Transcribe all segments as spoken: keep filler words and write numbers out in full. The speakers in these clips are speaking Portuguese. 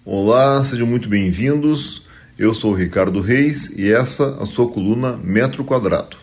Olá, sejam muito bem-vindos. Eu sou o Ricardo Reis e essa é a sua coluna Metro Quadrado.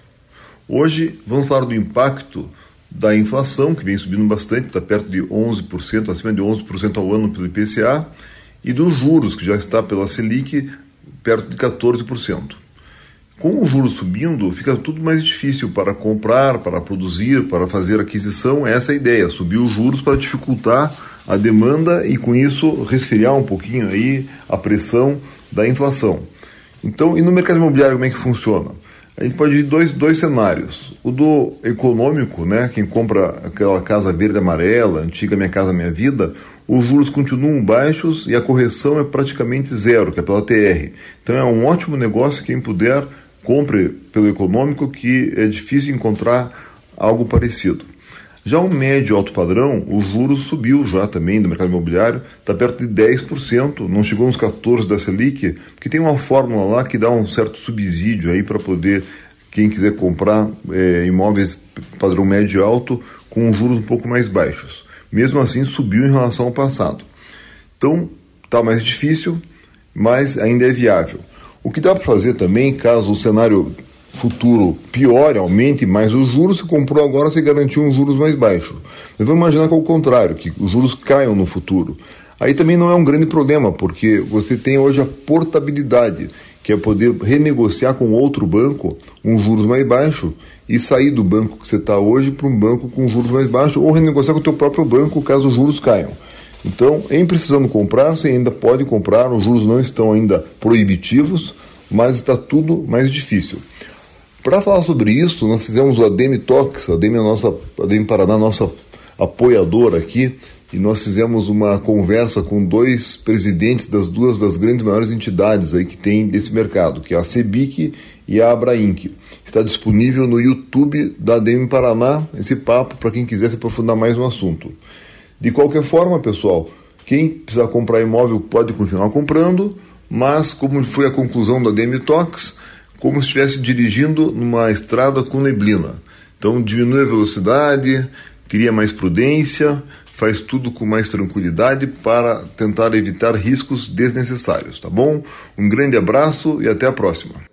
Hoje vamos falar do impacto da inflação, que vem subindo bastante, está perto de onze por cento, acima de onze por cento ao ano pelo I P C A, e dos juros, que já está pela Selic, perto de quatorze por cento. Com os juros subindo, fica tudo mais difícil para comprar, para produzir, para fazer aquisição. Essa é a ideia, subir os juros para dificultar a demanda e com isso resfriar um pouquinho aí a pressão da inflação. Então, e no mercado imobiliário como é que funciona? A gente pode ir dois, dois cenários. O do econômico, né? Quem compra aquela casa verde amarela, antiga Minha Casa Minha Vida, os juros continuam baixos e a correção é praticamente zero, que é pela T R. Então é um ótimo negócio, quem puder, compre pelo econômico, que é difícil encontrar algo parecido. Já o médio alto padrão, o juros subiu já também do mercado imobiliário, está perto de dez por cento, não chegou nos quatorze por cento da Selic, porque tem uma fórmula lá que dá um certo subsídio aí para poder, quem quiser comprar é, imóveis padrão médio e alto com juros um pouco mais baixos. Mesmo assim subiu em relação ao passado. Então está mais difícil, mas ainda é viável. O que dá para fazer também, caso o cenário futuro piore, aumente mais os juros, se comprou agora, você garantiu uns juros mais baixos. Mas vamos imaginar que é o contrário, que os juros caiam no futuro. Aí também não é um grande problema, porque você tem hoje a portabilidade, que é poder renegociar com outro banco um juros mais baixo e sair do banco que você está hoje para um banco com juros mais baixos, ou renegociar com o teu próprio banco caso os juros caiam. Então, em precisando comprar, você ainda pode comprar, os juros não estão ainda proibitivos, mas está tudo mais difícil. Para falar sobre isso, nós fizemos o A D M Talks, a ADEME, a nossa, a ADEME Paraná, nossa apoiadora aqui, e nós fizemos uma conversa com dois presidentes das duas das grandes maiores entidades aí que tem desse mercado, que é a Cebic e a Abrainc. Está disponível no YouTube da ADEME Paraná esse papo para quem quiser se aprofundar mais no assunto. De qualquer forma, pessoal, quem precisar comprar imóvel pode continuar comprando, mas como foi a conclusão da A D M Talks, como se estivesse dirigindo numa estrada com neblina. Então diminui a velocidade, cria mais prudência, faz tudo com mais tranquilidade para tentar evitar riscos desnecessários, tá bom? Um grande abraço e até a próxima.